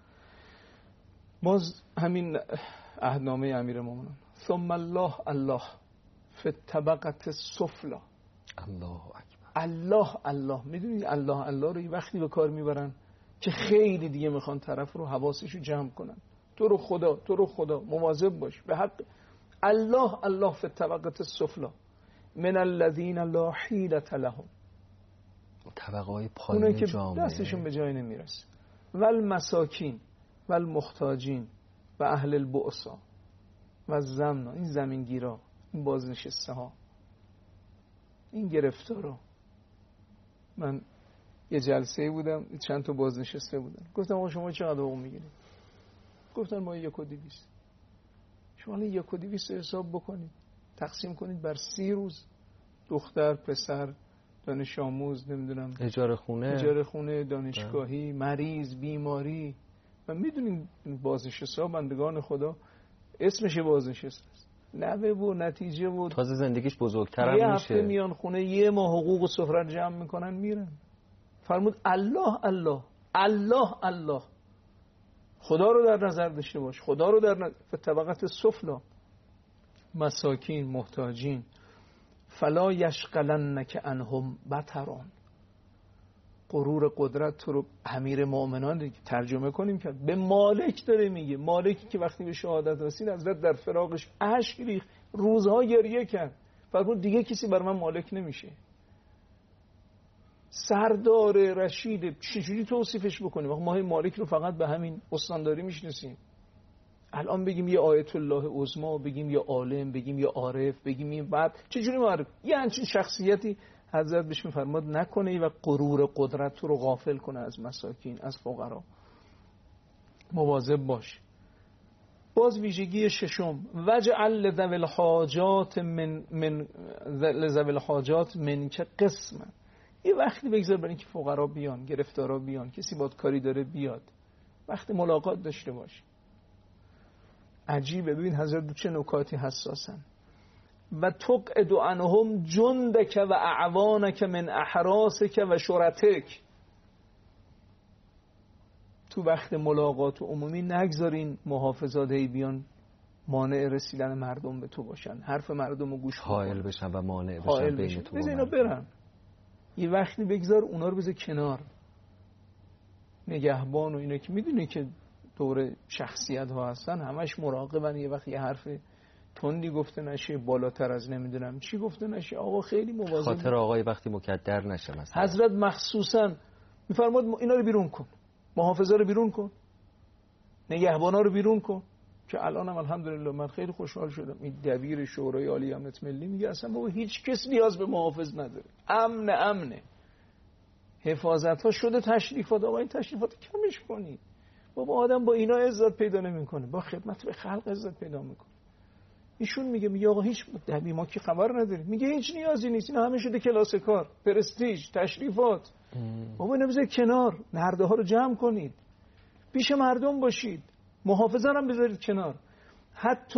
باز همین عهدنامه امیرالمومنین. ثم الله فی الطبقة السفلی. الله اکبر. الله میدونی الله رو یه وقتی به کار میبرن که خیلی دیگه میخوان طرف رو حواسشو جمع کنن. تو رو خدا مواظب باش به حق الله فی الطبقة السفلی من الذین لا حیلة لهم. طبقه‌های پایین جامعه دستشون به جای نمیرسه. والمساکین والمحتاجین و اهل البؤسا و الزمنا. این زمینگیرا، این بازنشسته ها، این گرفتارا. من یه جلسه بودم، چند تا بازنشسته بودن. گفتم آقا شما چقدر حقوق میگیرید؟ گفتن ما 1,200. شما 1,200 حساب بکنید، تقسیم کنید بر 30 روز. دختر، پسر، دانش آموز، نمیدونم اجاره خونه، دانشگاهی، مریض، بیماری. و میدونین بازنشسته ها بندگان خدا اسمش بازنشسته است، نوه و نتیجه و تازه زندگیش بزرگتر یه هم هفته میشه. میان خونه، یه ماه حقوق سفره جمع میکنن میرن. فرمود الله خدا رو در نظر داشته باش. خدا رو در نظر. طبقات سفلا مساکین، محتاجین. فلا یشغلنک عنهم بطران. غرور قدرت تو رو امیر مؤمنان ترجمه کنیم که به مالک داره میگه. مالکی که وقتی به شهادت رسید حضرت در فراقش اشک ریخت، روزها گریه کرد. فرمود دیگه کسی بر من مالک نمیشه. سردار رشید چجوری توصیفش بکنیم؟ ما مالک رو فقط به همین استانداری میشناسیم. الان بگیم یه آیت الله عظما، بگیم یه عالم، بگیم یه عارف، بگیم یه بعد چجوری معرف؟ یه همچین شخصیتی حضرت بهش میفرماد نکنه و غرور قدرت رو غافل کنه از مساکین، از فقرا. مواظب باش. باز ویژگی ششم وجعل لذوی الحاجات من که قسم. یه وقتی بگذار برای اینکه فقرا بیان، گرفتارا بیان، کسی باید کاری داره بیاد، وقت ملاقات داشته باش. عجیبه، ببین حضرت چه نکاتی حساسن. و تقعد عنهم جندک و اعوانک من احراسک و شرطک. تو وقت ملاقات عمومی نگذارین محافظات بیان مانع رسیدن مردم به تو باشن، حرف مردم رو گوش حائل بشن و مانع بشن بین تو و اینا برن. یه وقتی بگذار اونا رو بذار کنار. نگهبان و اینا که میدونی که دور شخصیت ها هستن همش مراقبن. یه وقت یه حرف تندی گفته نشه، بالاتر از نمیدونم چی گفته نشه. آقا خیلی مواظب، خاطر آقای وقتی مکدر نشه مثلا. حضرت مخصوصا میفرماد اینا رو بیرون کن، محافظا رو بیرون کن، نگهبانا رو بیرون کن. که الانم الحمدلله من خیلی خوشحال شدم این دبیر شورای عالی امنیت ملی میگه اصلا بابا هیچ کس نیاز به محافظ نداره، امنه. حفاظت ها شده تشریفات، آقا این تشریفات کمش کنید. بابا آدم با اینا عزت پیدا نمیکنه، با خدمت به خلق عزت پیدا میکنه. ایشون میگه آقا هیچ دبی ما که خبر نداریم، میگه هیچ نیازی نیست، اینا همه شده کلاس کار، پرستیژ، تشریفات. بابا اینو بذارید کنار، نرده ها رو جمع کنید، پیش مردم باشید، محافظان هم بذارید کنار. حتی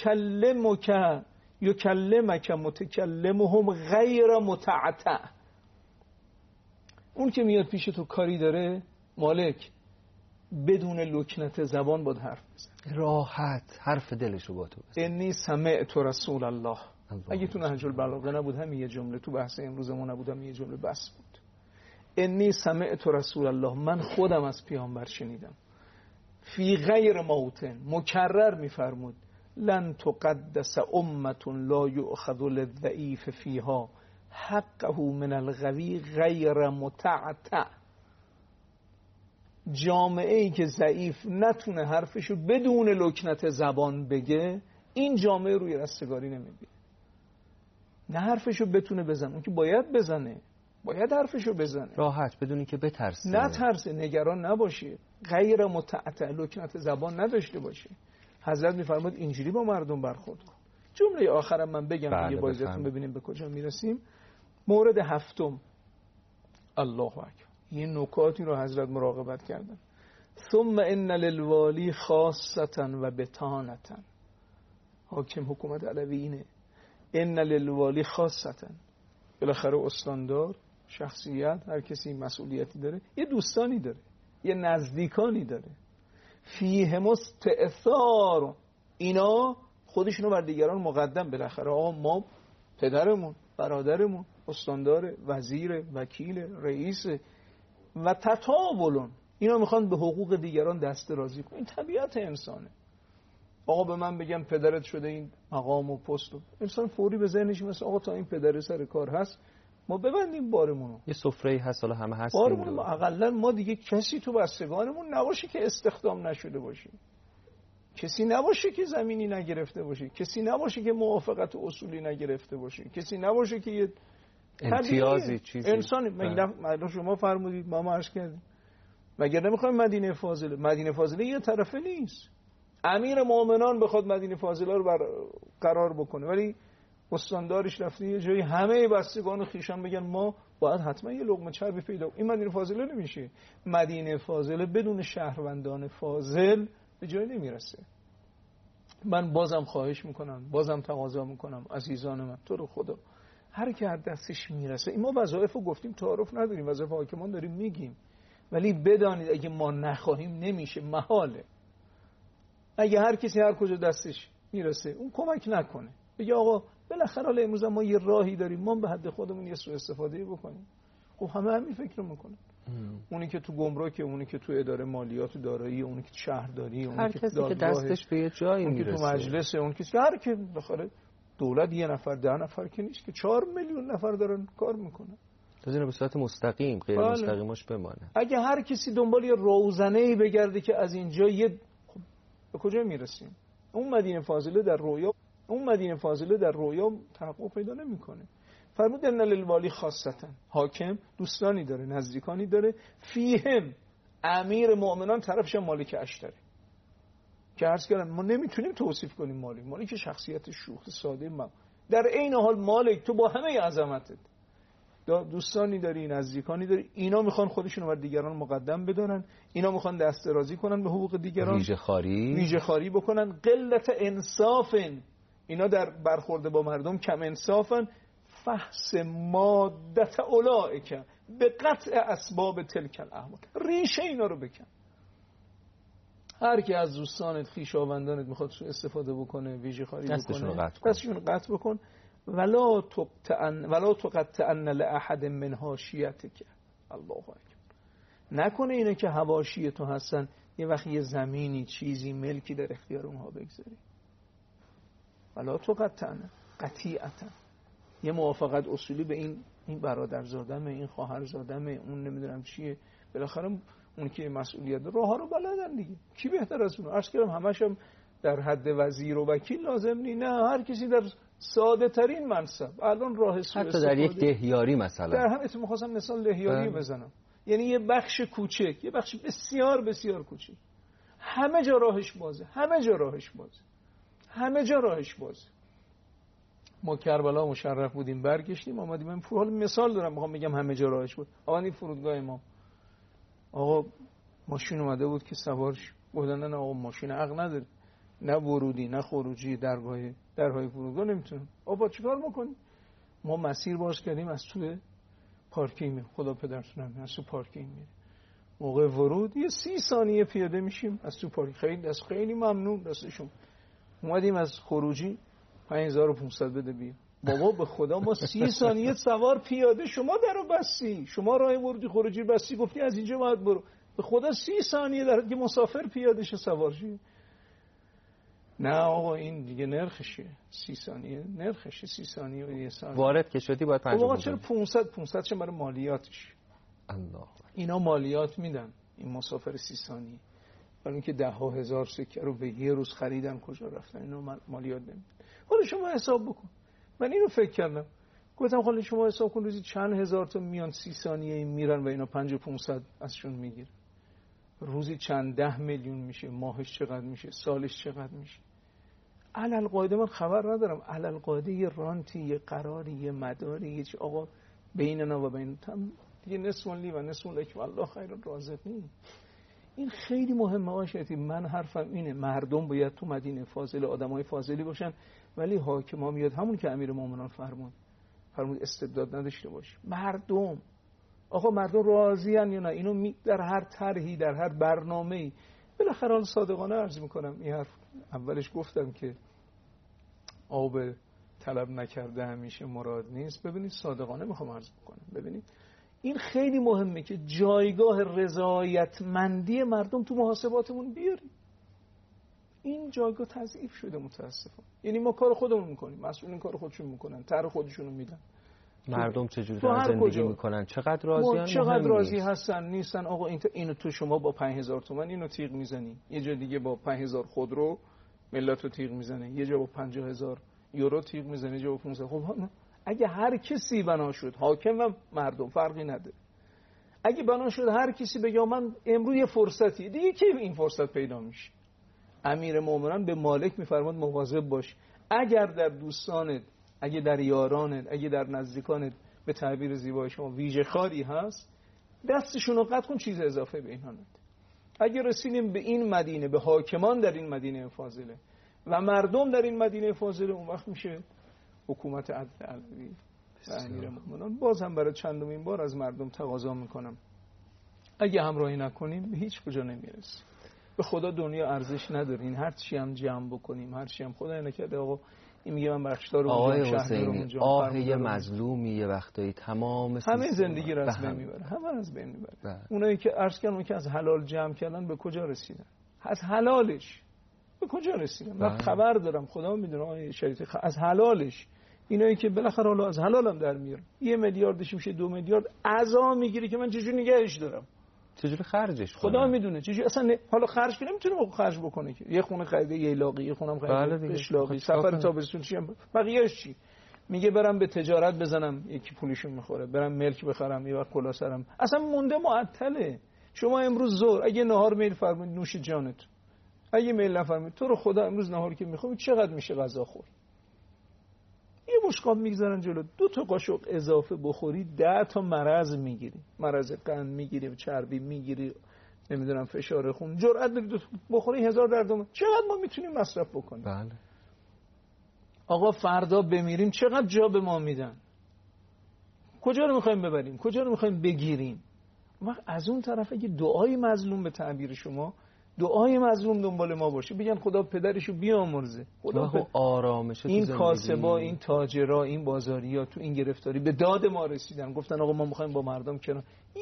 یکلمک متکلمهم غیر متعتع. اون که میاد پیش تو کاری داره، مالک، بدون لکنت زبان باید حرف بزن، راحت حرف دلشو با تو بزن. انی سمعت رسول الله. اگه تو نهج البلاغه نبود همین یه جمله، تو بحث امروز ما نبود همین یه جمله بس بود. انی سمعت رسول الله، من خودم از پیامبر شنیدم. فی غیر موطن، مکرر میفرمود لن تقدس امة لا یؤخذ للضعیف فیها حقه من القوی غیر متعتع. جامعه ای که ضعیف نتونه حرفشو بدون لکنت زبان بگه، این جامعه روی رستگاری نمیبینه. نه حرفشو بتونه بزنه، اون که باید بزنه، باید حرفشو بزنه راحت، بدونی که بترسه، نترسه، نگران نباشه، غیر متعتع، لکنت زبان نداشته باشه. حضرت میفرماد اینجوری با مردم برخورد کن. جمله آخرم من بگم دیگه بایزتون ببینیم به کجا میرسیم. مورد هفتم، الله اکبر، این نکاتی رو حضرت مراقبت کردن. ثم ان للوالی خاصتا و بطانتا. حاکم حکومت علوی اینه، ان للوالی خاصتا، بالاخره استاندار، شخصیت، هر کسی مسئولیتی داره، یه دوستانی داره، یه نزدیکانی داره. فیهم استئثار، اینا خودشونو بر دیگران مقدم. بالاخره آقا ما پدرمون، برادرمون استاندار، وزیر، وکیل، رئیس و تطاولون، اینا میخوان به حقوق دیگران دست درازی کنن. این طبیعت انسانه. آقا به من بگم پدرت شده این مقام و پست، انسان فوری به ذهنش مثلا آقا تا این پدر سر کار هست ما ببندیم بارمونو. یه سفره‌ای هست حالا همه هستیم بارمون اقلا ما دیگه کسی تو بستگانمون نباشه که استخدام نشده باشه، کسی نباشه که زمینی نگرفته باشه، کسی نباشه که موافقت اصولی نگرفته باشه، کسی نباشه که یه امتیازی چیزی انسان. مگه شما فرمودید ما عرض کردیم مگر نمیخوایم مدینه فاضله؟ مدینه فاضله یه طرفه نیست. امیر مومنان بخواد مدینه فاضله رو قرار بکنه ولی استاندارش رفته یه جایی همه بستگان خیشان بگن ما باید حتما یه لقمه چربی پیدا کنیم، این مدینه فاضله نمیشه. مدینه فاضله بدون شهروندان فاضل به جای نمیرسه. من بازم خواهش میکنم، بازم تقاضا میکنم عزیزان من، تو رو خدا هر کی هر دستش میرسه، این ما وظایف رو گفتیم تعارف نداریم، وظایف حاکمان داریم میگیم، ولی بدانید اگه ما نخواهیم نمیشه، محاله. اگه هر کسی هر کجا دستش میرسه اون کمک نکنه، بگه آقا بالاخره حالا امروز ما یه راهی داریم، ما به حد خودمون یه سوء استفاده بکنیم. خب همه همین فکر میکنن. اونی که تو گمرک، اونی که تو اداره مالیات و دارایی، اونی که شهرداری، اونی که کسی که دستش به یه جایی میرسه، اونی که تو مجلسه، اونی که هر کی بالاخره دولت یه نفر 10 نفر که نیست که 4 میلیون نفر دارن کار میکنن. لازمه به صورت مستقیم، غیر مستقیمش بمانه. اگه هر کسی دنبال یه روزنه‌ای بگرده که از اینجا یه به کجا میرسیم؟ اون مدینه فاضله در رویا تحقق پیدا نمیکنه. فرمود ان للوالی خاصتا، حاکم دوستانی داره، نزدیکانی داره. فیهم امیر مؤمنان طرفش مالک اشتری که عرض کردم ما نمیتونیم توصیف کنیم مالک شخصیت شوخ ساده ما، در عین حال مالک تو با همه عظمتت دوستانی داری، نزدیکانی داری، اینا میخوان خودشون رو بر دیگران مقدم بدارن، اینا میخوان دست درازی کنن به حقوق دیگران، ویژه خاری بکنن. قلت انصاف، اینا در برخورد با مردم کم انصافن. فحص مادت اولئک به قطع اسباب تلک الاحوال، ریشه اینا رو بکن. هر کی از دوستانت، خویشاوندانت میخواد سوء استفاده بکنه، ویژه خاری بکنه، دستشون قطع بکن. ولا تقطعن لاحد من حاشیتک. الله اکبر. نکنه اینا که حواشی تو هستن یه وقت یه زمینی، چیزی، ملکی در اختیار اونها بگذاری. ولا تقطعن، قطیعتا یه موافقت اصولی به این برادرزادمه، این خواهرزادمه، اون نمیدونم چیه. بالاخره اون که مسئولیت راه ها رو بلدن دیگه، کی بهتر از اون؟ عرض کردم همش هم در حد وزیر و وکیل لازم نی، نه، هر کسی در ساده ترین منصب الان راه سوء حتی در یک دهیاری مثلا، در هم می‌خواستم مثال دهیاری بزنم، یعنی یه بخش کوچک، یه بخش بسیار بسیار کوچک، همه جا راهش بازه، همه جا راهش بازه. ما کربلا مشرف بودیم، برگشتیم آمدیم. من حالا مثال دارم میخوام بگم همه جا راهش بود. آقا این فرودگاه ما، آقا ماشین اومده بود که سوارش بودن، نه آقا ماشین عقل نداره، نه ورودی نه خروجی درهای فرودگاه نمیتونم. آقا چیکار میکنیم؟ ما مسیر باز کردیم، از توی پارکینگ میریم، خدا پدرتونم، از تو پارکینگ میریم. موقع ورود یه 30 ثانیه پیاده میشیم از تو پارکینگ، خیلی ممنون دستشون. اومدیم از خروجی 5500 بده بیا. بابا به خدا ما 30 ثانیه سوار پیاده، شما درو بستی، شما راه ورودی خروجی بستی، گفتی از اینجا باید برو، به خدا 30 ثانیه در حد که مسافر پیاده شه سوار شه. نه آقا این دیگه نرخشه، 30 ثانیه نرخشه، 30 ثانیه و یه ثانیه وارد که شدی باید 50. آقا چرا 500 چه برای مالیاتش؟ الله، اینا مالیات میدن این مسافر 30 ثانیه، برای اینکه 10,000 سکه رو به یه روز خریدن کجا رفتن، اینا مالیات نمیدن. حالا شما حساب بکن. من اینو فکر کردم، گفتم حالا شما حساب کن روزی چند هزار تا میان 30 ثانیه میرن و اینا 5500 ازشون میگیرن، روزی چند 10 میلیون میشه، ماهش چقدر میشه، سالش چقدر میشه. علل قاعده من خبر ندارم، علل قاعده یه رانتی، یه قراری، یه مداری، یه چی آقا بیننا و بین تام دیگه نصف لی و نصف لک والله خیر الرازقین. این خیلی مهمه. من حرفم اینه، مردم باید تو مدینه فاضله آدمای فاضلی باشن ولی حاکم ها میاد همون که امیرالمومنین فرمود استبداد نداشته باش. مردم، آقا مردم راضی‌ان یا نه؟ اینو در هر طرحی، در هر برنامه‌ای، بالاخره حالا صادقانه عرض میکنم، این حرف اولش گفتم که آب طلب نکرده همیشه مراد نیست. ببینید صادقانه میخوام عرض بکنم، ببینید این خیلی مهمه که جایگاه رضایتمندی مردم تو محاسباتمون بیاریم. این جایگاه تضعیف شده متاسفانه. یعنی ما کار خودمون میکنیم، مسئولین کار خودشون میکنن، طرح خودشونو میدن، مردم چجوری زندگی میکنن، چقدر راضیان، چقدر راضی هستن نیستن. آقا اینو تو شما با 5000 تومان اینو تیغ میزنی، یه جا دیگه با 5000 خودرو ملت رو تیغ میزنه، یه جا با 50000 یورو تیغ میزنه، یه جا با 500. خب اگه هر کسی بنا شد، حاکم و مردم فرقی نداره، اگه بنا شد هر کسی بگه من امروز یه فرصتی دیگه، که این فرصت پیدا میشه. امیرالمومنین به مالک میفرماد مواظب باش، اگر در دوستانت، اگه در یارانت، اگه در نزدیکانت به تعبیر زیبای شما ویژه خاری هست، دستشون رو قطع کن، چیز اضافه به اینها نده. اگه رسیدیم به این مدینه، به حاکمان در این مدینه فاضله و مردم در این مدینه فاضله، اون وقت میشه حکومت عدل علوی و امیرالمومنین. باز هم برای چندمین بار از مردم تقاضا میکنم اگه همراهی نکنیم به هیچ کجا نمیرسیم. به خدا دنیا ارزش نداره. این هر چی هم جمع بکنیم، هر چی هم خدای نکرده آقا این میگه من بخشدار آقای حسینی، آه یه مظلومی یه وقتایی تمام همه زندگی رو از بین میبره، همه از بین میبره. اونایی که عرض کردن که از حلال جمع کردن به کجا رسیدن؟ از حلالش به کجا رسیدن؟ من خبر دارم، خدا میدونه آقای شریعتی، از حلالش اینایی که بالاخره حالا از حلالم در میارن، 1 میلیاردش میشه 2 میلیارد عزا میگیری که من چجوری نگهش دارم، چجوری خرجش کنم؟ خدا میدونه چجوری. اصلا حالا خرج که نمیتونه خرج بکنه که یه خونه خریده ییلاقی، یه خونم خریده قشلاقی، سفر تابستون چی هم بقیه‌اش چی؟ میگه برم به تجارت بزنم، یکی پولیشون میخوره، برم ملک بخرم، یه وقت کلا سرم، اصلا مونده معطله. شما امروز ظهر اگه نهار میل فرمایید نوش جانت، اگه میل نفرمایید تو رو خدا امروز نهار که میخوام چقدر میشه غذا خورد؟ یه بشقاب میگذارن جلو، 2 تا قاشق اضافه بخوری 10 تا مرض میگیری، مرض قند میگیری، چربی میگیری، نمیدونم فشار خون، جرأت داری بخوری 1000 دردم. چقدر ما میتونیم مصرف بکنیم؟ بله. آقا فردا بمیریم چقدر جا به ما میدن؟ کجا رو میخوایم ببریم؟ کجا رو میخوایم بگیریم؟ وقت از اون طرف اگه دعای مظلوم، به تعبیر شما دعای مظلوم دنبال ما باشه، بگن خدا پدرشو بیامرزه، خدا آرامش این کاسبا، این تاجرا، این بازاریا تو این گرفتاری به داد ما رسیدن، گفتن آقا ما میخوایم با مردم کنار.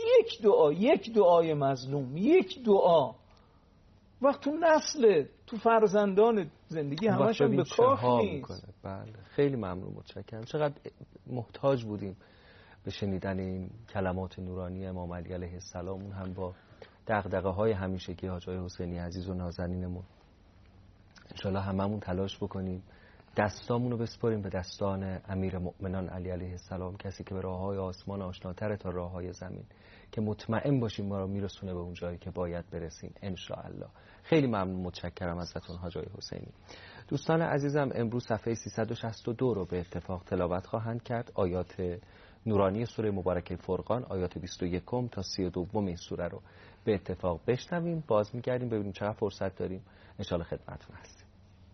یک دعای مظلوم، یک دعا، وقت تو نسل، تو فرزندان زندگی همشون به کاف نیست. بله خیلی ممنون، متشکرم. چقدر محتاج بودیم به شنیدن این کلمات نورانی امام علی علیه السلام، اون هم با دغدغه‌های همیشگی حاج آقای حسینی عزیز و نازنینمون. انشالله هممون تلاش بکنیم دستامون رو بسپاریم به دستان امیرالمؤمنین علی علیه السلام، کسی که به راه‌های آسمان آشناتره تا راه‌های زمین، که مطمئن باشیم ما رو میرسونه به اون جایی که باید برسیم انشاءالله. خیلی ممنون، متشکرم ازتون حاج آقای حسینی. دوستان عزیزم، امروز صفحه 362 رو به اتفاق تلاوت خواهند کرد. آیات نورانی سوره مبارکه فرقان، آیات 21 تا 32 این سوره رو به اتفاق بشنویم. باز می‌گردیم ببینیم چقدر فرصت داریم. انشالله خدمتتون هستیم.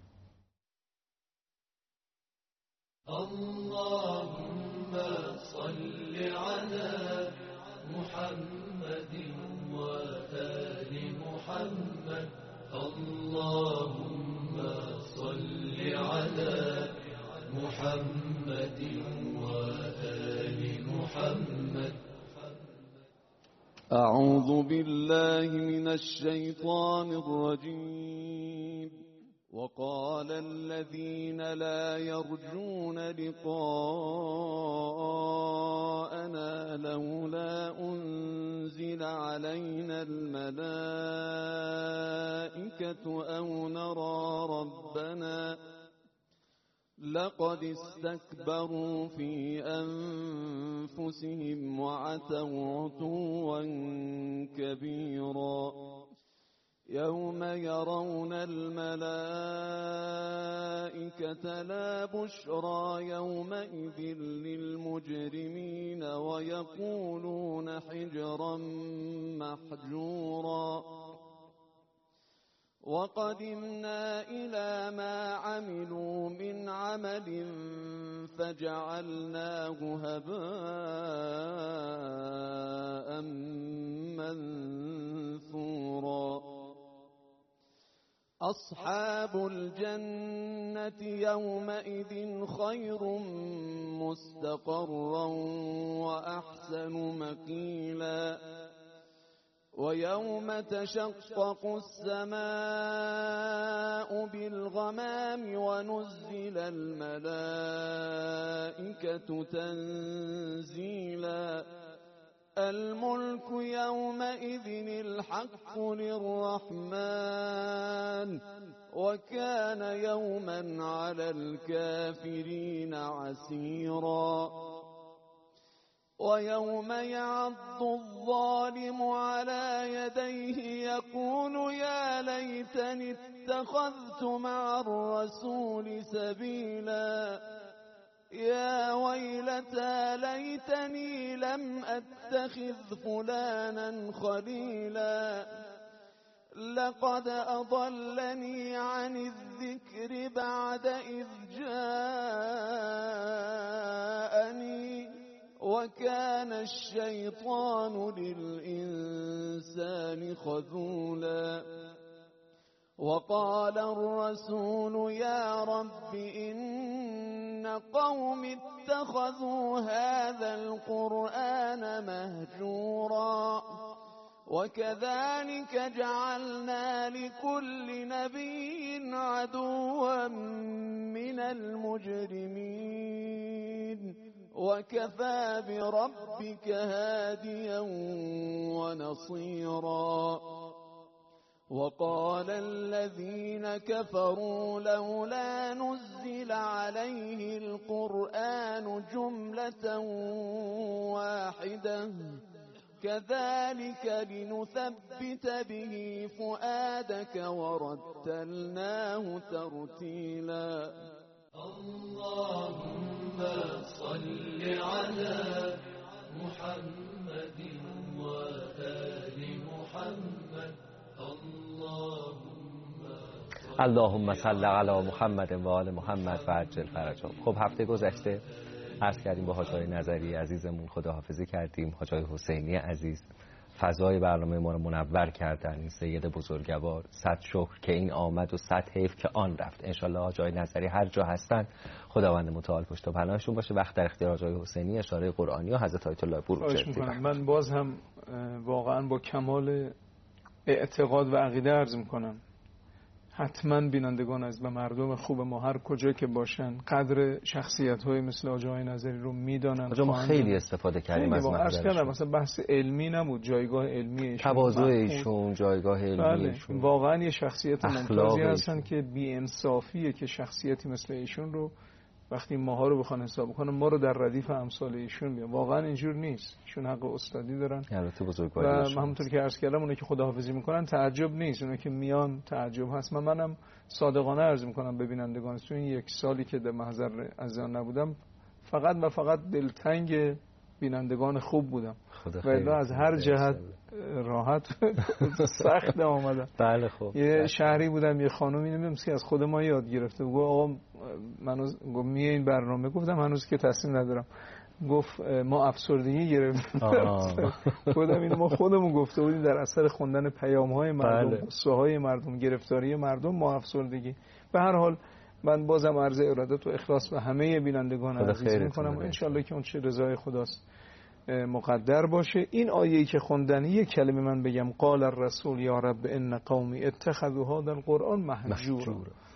اللهم صل على محمد و آل محمد. اللهم صل على محمد و آل محمد. أعوذ بالله من الشيطان الرجيم. وقال الذين لا يرجون لقاءنا لولا أنزل علينا الملائكة أو نرى ربنا لقد استكبروا في أنفسهم وعتوا عتوا كبيرا. يوم يرون الملائكة لا بشرى يومئذ للمجرمين ويقولون حجرا محجورا. وقدمنا إلى ما عملوا من عمل فجعلناه هباء منثورا أصحاب الجنة يومئذ خير مستقرا وأحسن مقيلا ويوم تشقق السماء بالغمام ونزل الملائكة تنزيلا الملك يومئذ الحق للرحمن وكان يوما على الكافرين عسيرا ويوم يعض الظالم على يديه يقول يا ليتني اتخذت مع الرسول سبيلا يا ويلتى ليتني لم أتخذ فلانا خليلا لقد أضلني عن الذكر بعد إذ جاءني وكان الشيطان للإنسان خذولا وقال الرسول يا رب إن قوم اتخذوا هذا القرآن مهجورا وكذلك جعلنا لكل نبي عدوا من المجرمين وكفى بربك هاديا ونصيرا وقال الذين كفروا لولا نزل عليه القرآن جملة واحدة كذلك لنثبت به فؤادك ورتلناه ترتيلا اللهم صل على محمد وآل محمد اللهم صل علی محمد و آل محمد و عجل فرجهم. خب هفته گذشته عرض کردیم با حاج آقای نظری عزیزمون خداحافظی کردیم. حاج آقای حسینی عزیز فضای برنامه ما رو منور کردن، این سید بزرگوار. صد شکر که این آمد و صد حیف که آن رفت. انشالله حاج آقای نظری هر جا هستن خداوند متعال پشت و پناهشون باشه. وقت در اختیار حاج آقای حسینی اشاره قرآنی و حضرت آیت الله بروجردی. من باز هم واقعا با کمال اعتقاد و عقیده عرض میکنم حتما بینندگان از به مردم خوب ما هر کجا که باشن قدر شخصیت‌های مثل حاج آقای نظری رو میدانن. ما خیلی استفاده کردیم از محضرشون. مثلا بحث علمی نبود، جایگاه علمی ایشون، تواضع ایشون، جایگاه علمی ایشون، واقعا یه شخصیت ممتازی هستن که بی‌انصافیه که شخصیتی مثل ایشون رو وقتی ماها رو بخوان حساب کنن ما رو در ردیف امثال ایشون بیان. واقعا اینجور نیست. ایشون حق استادی دارن. البته بزرگواری و همونطور که عرض کردم اونایی که خداحافظی میکنن تعجب نیست، اونایی که میان تعجب هست. منم صادقانه عرض میکنم به بینندگان تو این یک سالی که در محضر عزیزان نبودم فقط و فقط دلتنگ بینندگان خوب بودم و الا از هر جهت راحت سخت آمدم. بله خب یه شهری بودم یه خانومی نمیدونم از خود ما یاد گرفته گفت آقا من میه این برنامه، گفتم هنوز که تصمیم ندارم. گفت ما افسردگی گرفتیم. گفتم این ما خودمون گفته بودیم در اثر خوندن پیام‌های مردم، قصه‌های مردم، گرفتاری مردم ما افسردگی. به هر حال من بازم عرض ارادت و اخلاص به همه بینندگان عزیز می‌کنم و انشالله که اون چه رضای خداست مقدر باشه. این آیه‌ای که خوندن یک کلمه من بگم قال الرسول یا رب ان قومی اتخذوا هذا القرآن مهجورا.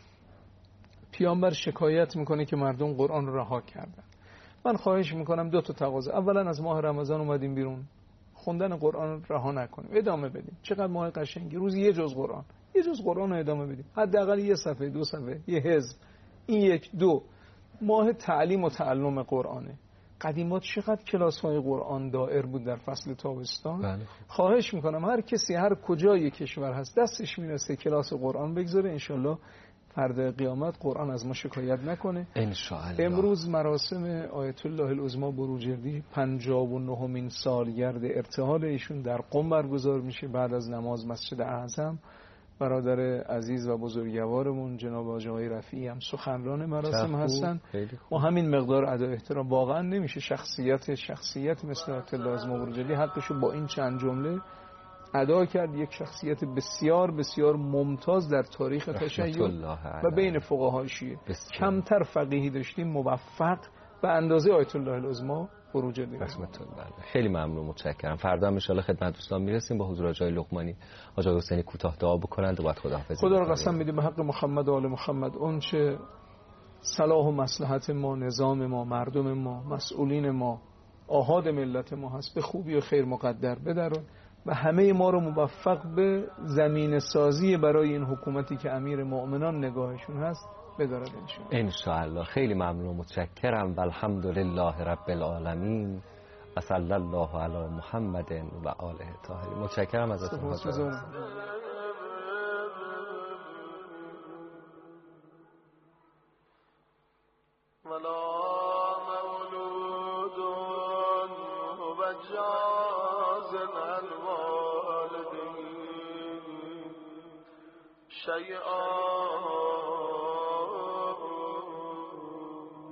پیامبر شکایت میکنه که مردم قرآن رو رها کردن. من خواهش میکنم دو تا تقاضا. اولا از ماه رمضان اومدیم بیرون، خوندن قرآن رها نکنیم، ادامه بدیم. چقدر ماه قشنگی، روزی یه جز قرآن رو ادامه بدیم، حداقل یه صفحه، دو صفحه، یه حزب. این یک. دو، ماه تعلیم و تعلم قرآنه. قدیمات چقدر کلاس‌های قرآن دائر بود در فصل تابستان. بله. خواهش میکنم هر کسی هر کجای کشور هست دستش میرسه کلاس قرآن بگذاره، انشالله فردا قیامت قرآن از ما شکایت نکنه انشاءالله. امروز مراسم آیت الله العظمی بروجردی 59مین سالگرد ارتحال ایشون در قم برگزار میشه بعد از نماز مسجد اعظم. برادر عزیز و بزرگوارمون جناب آقای رفیعی هم سخنران مراسم هستن. ما همین مقدار ادا احترام واقعا نمیشه شخصیت مثل آیت الله اعظم بروجردی حقشو با این چند جمله ادا کرد. یک شخصیت بسیار بسیار ممتاز در تاریخ تشیع و بین فقهای شیعه. کمتر فقیهی داشتیم موفق به اندازه آیت الله الاعظم بروجردی. خیلی ممنون، متشکرم. فردا هم ان شاء الله خدمت دوستان میرسیم با حضور آقای لقمانی. آقای حسینی کوتاه دعا بکنند و بعد خداحافظی. خدا رو قسم میدیم به حق محمد و آل محمد اون چه صلاح و مصلحت ما، نظام ما، مردم ما، مسئولین ما، آحاد ملت ما هست به خوبی و خیر مقدر بدرون و همه ما رو موفق به زمین سازی برای این حکومتی که امیر مؤمنان نگاهشون هست بدارد ان شاء الله. خیلی ممنون و متشکرم و الحمدلله رب العالمین و صلی الله علی محمد و آله الطاهرین. متشکرم ازتون حضرت. شيئا